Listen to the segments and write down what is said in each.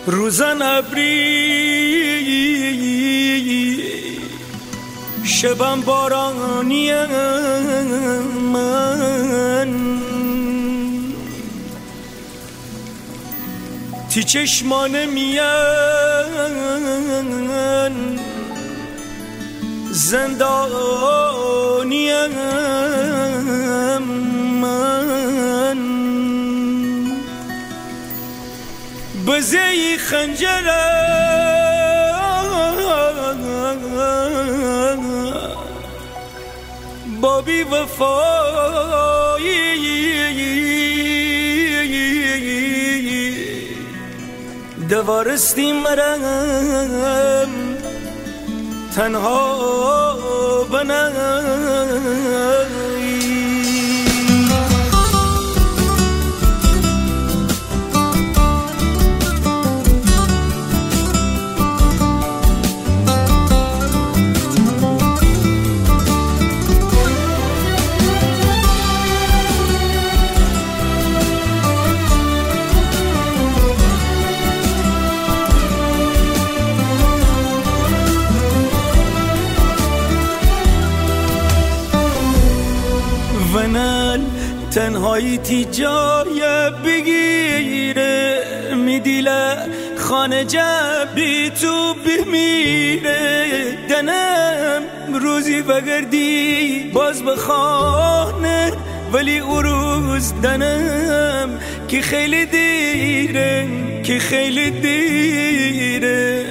روزن ابری شبم بارانی من تی چشمان میان زندانی من بزی خنجرم بابی وفایی دوارستی مرم تنها بنایی تنهایی تی جای بگیره میدیله خانه جبی تو بمیره دنم روزی بگردی باز بخانه ولی او روز دنم که خیلی دیره که خیلی دیره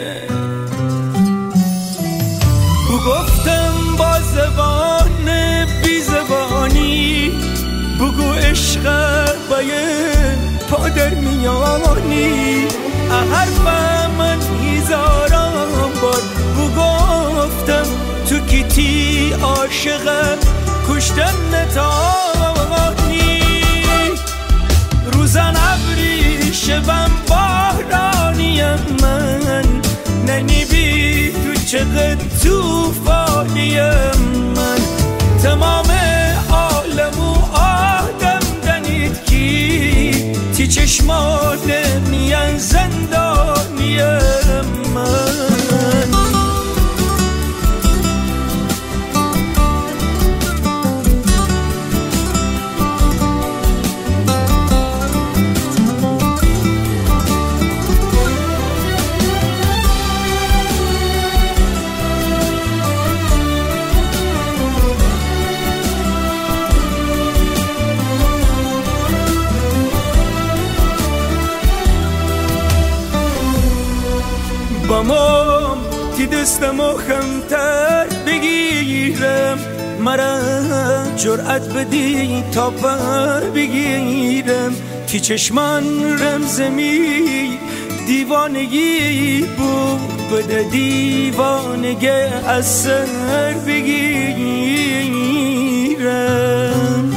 گفتم با زبان بی زبانی بگو عشق باید پا در میانی حرفم من هزاران بار گفتم تو کیتی عاشق کشتن نتانی روزن ابری شبم بارانیم من ننی بی تو چقدر توفانیم من تمام عالم و آدم دنید کی تی چشمان میان زندانیم من بامم تی دستمو خمتر بگیرم مرا جرأت بدی تا بر بگیرم تی چشمان رمزمی دیوانگی بود بده دیوانگی از سر بگیرم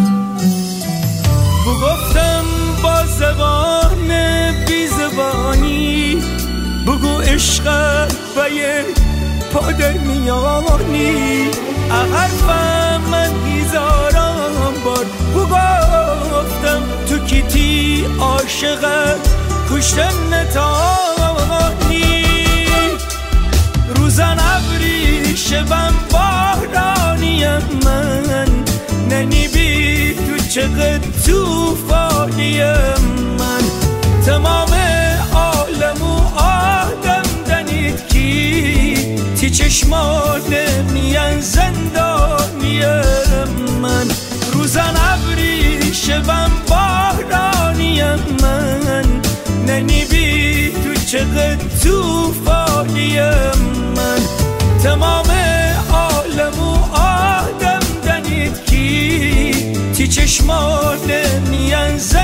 گفتم با زبان بی زبانی بگو عشق باید پا در میانی حرفم من هزاران بار گفتم تو کیتی عاشق کشتن نتانی روزن ابری شبم بارانیم من ننی بی تو چقدر توفانیم من تمام عالم و آدم دنید کی تی چشمان میان زندانیم من روزن ابری شبم بارانیم من ننی بی تو چقدر توفانیم من تمام عالم و آدم دنید کی تی چشمان میان زندانیم